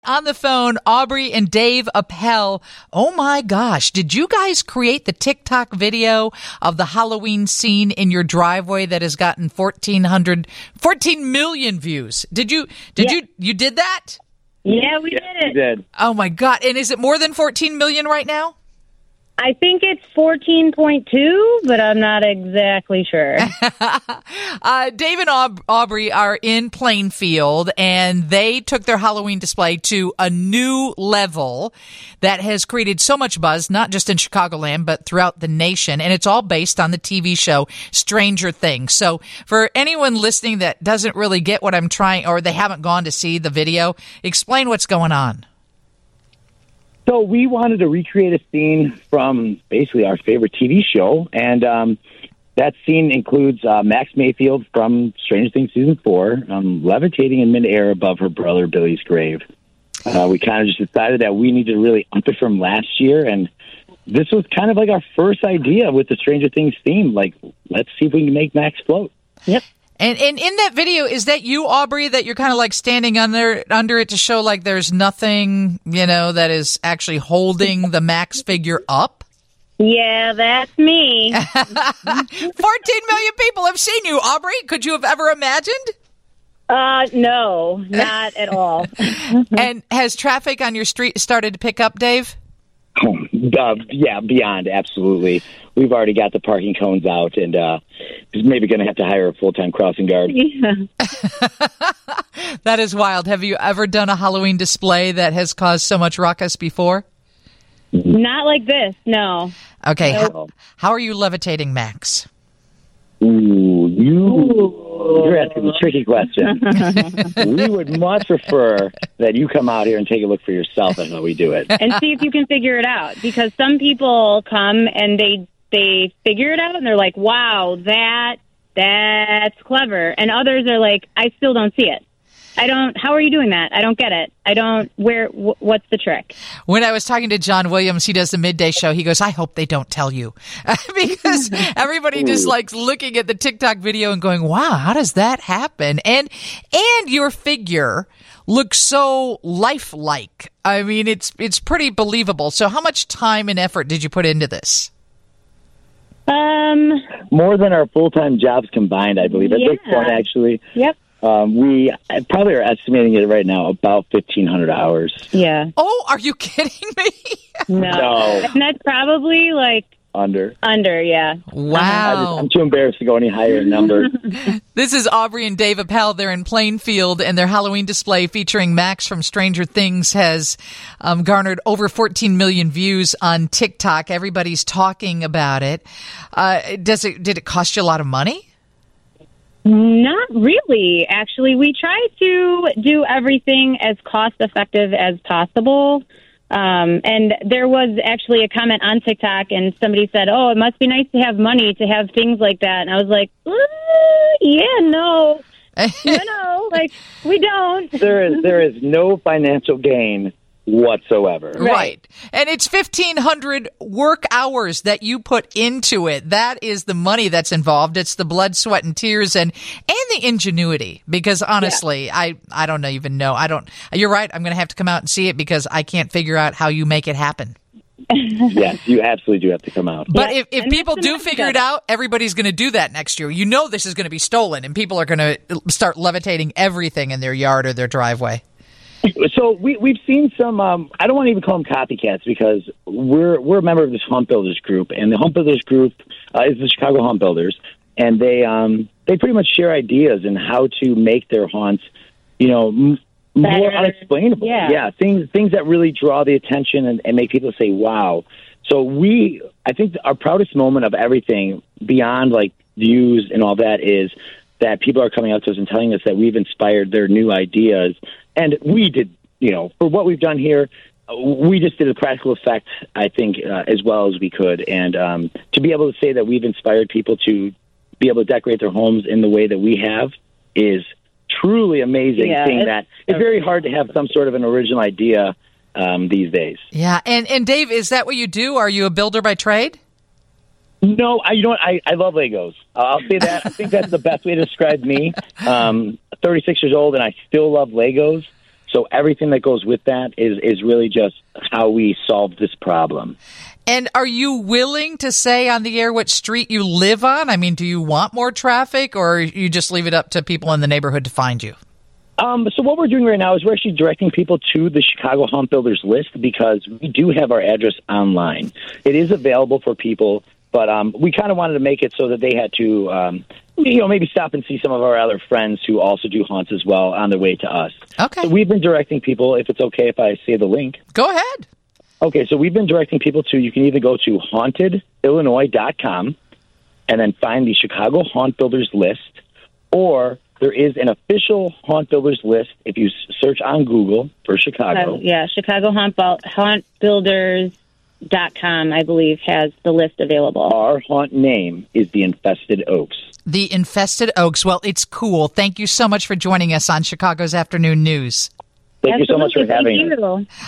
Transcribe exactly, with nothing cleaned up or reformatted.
on the phone Aubrey and Dave Appel. Oh my gosh, did you guys create the TikTok video of the Halloween scene in your driveway that has gotten fourteen hundred, fourteen million views? Did you, did yeah. you, you did that? Yeah, we yeah, did it. We did. Oh my God. And is it more than fourteen million right now? I think it's fourteen point two, but I'm not exactly sure. uh, Dave and Aub- Aubrey are in Plainfield, and they took their Halloween display to a new level that has created so much buzz, not just in Chicagoland, but throughout the nation. And it's all based on the T V show Stranger Things. So for anyone listening that doesn't really get what I'm trying, or they haven't gone to see the video, explain what's going on. So we wanted to recreate a scene from basically our favorite T V show, and um, that scene includes uh, Max Mayfield from Stranger Things Season four um, levitating in midair above her brother Billy's grave. Uh, we kind of just decided that we needed to really up it from last year, and this was kind of like our first idea with the Stranger Things theme. Like, let's see if we can make Max float. Yep. And and in that video, is that you, Aubrey, that you're kind of like standing under under it to show like there's nothing, you know, that is actually holding the Max figure up? Yeah, that's me. fourteen million people have seen you, Aubrey. Could you have ever imagined? Uh, no, not at all. And has traffic on your street started to pick up, Dave? Oh, uh, yeah, beyond, absolutely. We've already got the parking cones out, and uh, maybe going to have to hire a full-time crossing guard. Yeah. That is wild. Have you ever done a Halloween display that has caused so much ruckus before? Not like this, no. Okay, No. how, how are you levitating Max? Ooh, you, you're asking the tricky question. We would much prefer that you come out here and take a look for yourself at how we do it. And see if you can figure it out. Because some people come and they they figure it out and they're like, wow, that that's clever. And others are like, I still don't see it. I don't, how are you doing that? I don't get it. I don't, where, wh- what's the trick? When I was talking to John Williams, he does the midday show. He goes, I hope they don't tell you. Because everybody just likes looking at the TikTok video and going, wow, how does that happen? And, and your figure looks so lifelike. I mean, it's, it's pretty believable. So how much time and effort did you put into this? Um, More than our full-time jobs combined, I believe. At Yeah. this point, actually. yep. Um, we probably are estimating it right now about fifteen hundred hours. Yeah. Oh, are you kidding me? No. No. And that's probably like Under. under, yeah. I just, Wow. I'm too embarrassed to go any higher in numbers. This is Aubrey and Dave Appel. They're in Plainfield, and their Halloween display featuring Max from Stranger Things has um, garnered over fourteen million views on TikTok. Everybody's talking about it. Uh, does it? Did it cost you a lot of money? Not really, actually. We try to do everything as cost effective as possible. Um, and there was actually a comment on TikTok, and somebody said, oh, it must be nice to have money to have things like that. And I was like, uh, yeah, no. no, no, like, we don't. There is there is no financial gain whatsoever. Right. And it's fifteen hundred work hours that you put into it. That is the money that's involved. It's the blood, sweat, and tears and, and the ingenuity. Because honestly, yeah. I, I don't even know. I don't, you're right. I'm going to have to come out and see it because I can't figure out how you make it happen. Yes, you absolutely do have to come out. But Yeah. if, if And people that's the do next figure step. it out, everybody's going to do that next year. You know this is going to be stolen, and people are going to start levitating everything in their yard or their driveway. So we we've seen some. Um, I don't want to even call them copycats because we're we're a member of this Home Builders group, and the Home Builders group uh, is the Chicago Home Builders, and they um they pretty much share ideas in how to make their haunts, you know, m- more Better. unexplainable. Yeah. yeah, things things that really draw the attention and, and make people say, "Wow." So we, I think, our proudest moment of everything beyond like views and all that is that people are coming out to us and telling us that we've inspired their new ideas. And we did, you know, for what we've done here, we just did a practical effect, I think, uh, as well as we could. And um, to be able to say that we've inspired people to be able to decorate their homes in the way that we have is truly amazing. Yeah, seeing it's that it's very hard to have some sort of an original idea um, these days. Yeah. And, and Dave, is that what you do? Are you a builder by trade? No, I, you know what? I, I love Legos. Uh, I'll say that. I think that's the best way to describe me. Um, thirty-six years old, and I still love Legos. So everything that goes with that is, is really just how we solve this problem. And are you willing to say on the air what street you live on? I mean, do you want more traffic, or you just leave it up to people in the neighborhood to find you? Um, so what we're doing right now is we're actually directing people to the Chicago Haunt Builders list because we do have our address online. It is available for people, but um, we kind of wanted to make it so that they had to, um, you know, maybe stop and see some of our other friends who also do haunts as well on their way to us. Okay. So we've been directing people, if it's okay if I say the link. Go ahead. Okay, so we've been directing people to, you can either go to haunted illinois dot com and then find the Chicago Haunt Builders list, or there is an official Haunt Builders list if you search on Google for Chicago. Uh, yeah, Chicago Haunt, Haunt Builders dot com, I believe, has the list available. Our haunt name is the Infested Oaks. The Infested Oaks. Well, it's cool. Thank you so much for joining us on Chicago's Afternoon News. Thank Absolutely. you so much for having Thank us. you.